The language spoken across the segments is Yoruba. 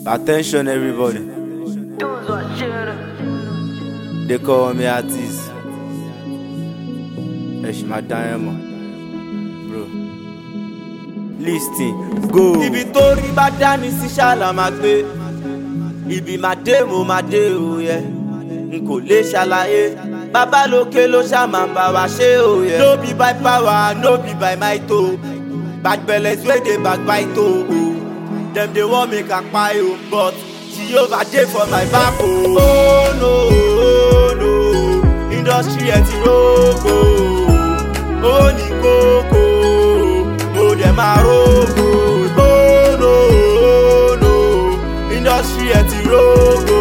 Attention everybody. They call me artist. It's my diamond, bro. Listen, go. Ibi tó rí bá dání sí ṣàlà máa gbé. Ibi máa dé mo máa dé òye. N kò lè ṣàlàyé. Bàbá lókè ló ṣá máa bá wa ṣe òye. No be by power, no be by might o. Bad bellers wey dey backbite o. Dem dey wan make I kpai o, but Jehovah dey for my back o. Oh no, oh no, industry ẹ ti rogo. Ó ní kókó, mo dẹ̀ máa rogo. Oh no, oh no, industry ẹ ti rogo.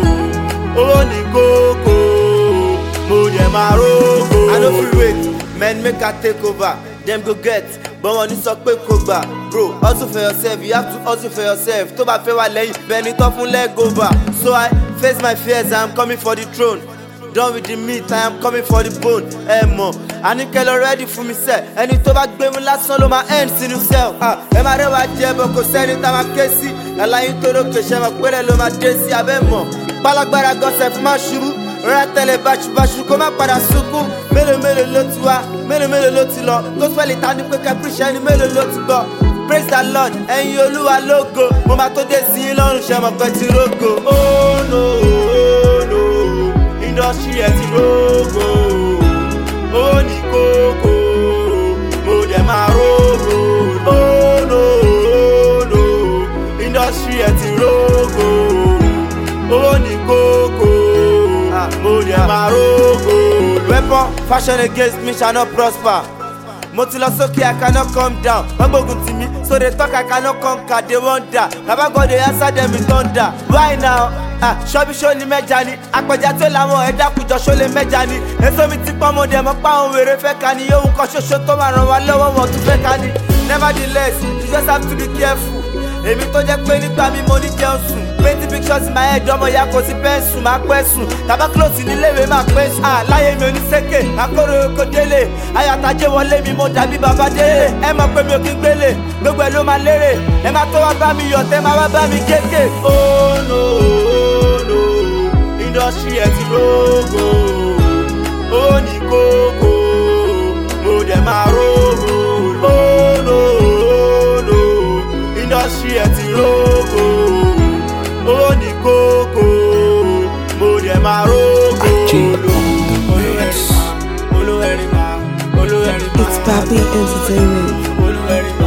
Ó ní kókó, mo dẹ̀ máa rogo. I no fit wait, men make I take over. Dem go get, but wọ́n ní sọ pé kò gbà. Bro, hustle for yourself, you have to hustle for yourself. Tó bá fẹ́ wà lẹ́yìn, bẹ́ẹ̀ni tó fún leg over. So I face my fears, I am coming for the throne. Done with the meat, I am coming for the bone. Ẹ mọ̀, àníkẹ́ lọ ready fún mi sẹ́. Ẹni tó bá gbé mi lásán ló máa end sínú cell. Ẹ máa rẹwà jẹ́ bọ̀ kò sẹ́ni tá máa ké sí. Àlàyé tó lókè ṣẹ́ mọ̀ péré ló máa dé sí abẹ́ mọ̀. Pálágbára gọ́sẹ̀ fún máa ṣubú. Rárá tẹ́lẹ̀ báṣubáṣu kó má padà sunkún. Mélòó mélòó ló ti wá, mélòó mélòó ló ti lọ. Gospel ìta ní pé kẹ́pìrìṣẹ́ ni mélòó ló ti gbọ́. Praise the Lord, ẹ̀yin Olúwa lógo. Mo máa tó dé sí lọ́rùn ṣe mọ̀ pé ti rógo. Oh no, oh no, industry ẹ̀ ti rógo. Ó ní kókó, mo dẹ̀ máa rógo. Oh no, oh no, industry ẹ̀ ti rógo. Ó ní kókó, mo dẹ̀ máa rógo. Weapon fashion against me shall not prosper. Mo ti lọ sókè, I cannot come down. Wọ́n gbógun tì mí, so they talk I cannot conquer, they wonder. Baba God dey answer them in thunder. Why now? Ṣọ́bí ṣó ni mẹ́ja ni. Àpẹja tó làwọn ẹ̀dá kùjọ ṣó lè mẹ́ja ni. Èso mi ti pọ́n mo dẹ̀ mọ́ pa àwọn wèrè fẹ́ ka ni. Yóò kan ṣoṣo tó máa ràn wá lọ́wọ́ wọn tún fẹ́ ka ni. Nevertheless, you just have to be careful. Èmi tó jẹ́ pé nígbà mi mo ní jẹun sùn. Painting pictures in my head, ọmọ ìyá kò sí pẹ́ńsù, máa pẹ́ sùn. Tàbá close níléèwé máa pẹ́ sùn. Láyé mi ò ní sékè, àkóró oko délé. Ayàtàjẹ́ wọlé mi, mo dàbí bàbá délé. Ẹ mọ̀ pé mi ò kí ń gbélé, gbogbo ẹ̀ ló máa lérè. Ẹ máa tó wá bá mi yọ̀, tẹ́ máa wá bá mi kéèké. Oh no, oh no, industry ẹ̀ ti rógo. Ó ní kókó, mo dẹ̀ máa rógo. Oh no, oh no, industry ẹ̀ ti rógo. Ó ní kókó, mo dẹ̀ máa rógo. It's Papi Entertainment.